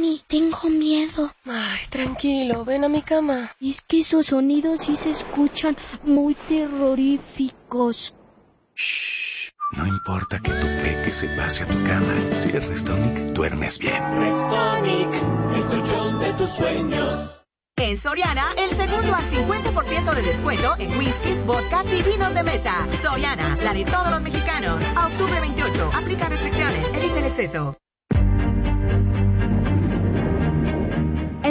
Mami, tengo miedo. Ay, tranquilo, ven a mi cama. Es que esos sonidos sí se escuchan muy terroríficos. Shh. No importa que tu peque se pase a tu cama. Si es Restonic, duermes bien. Restonic, el colchón de tus sueños. En Soriana, el segundo al 50% de descuento en whiskies, vodkas y vinos de mesa. Soriana, la de todos los mexicanos. A octubre 28, aplica restricciones, evita el exceso.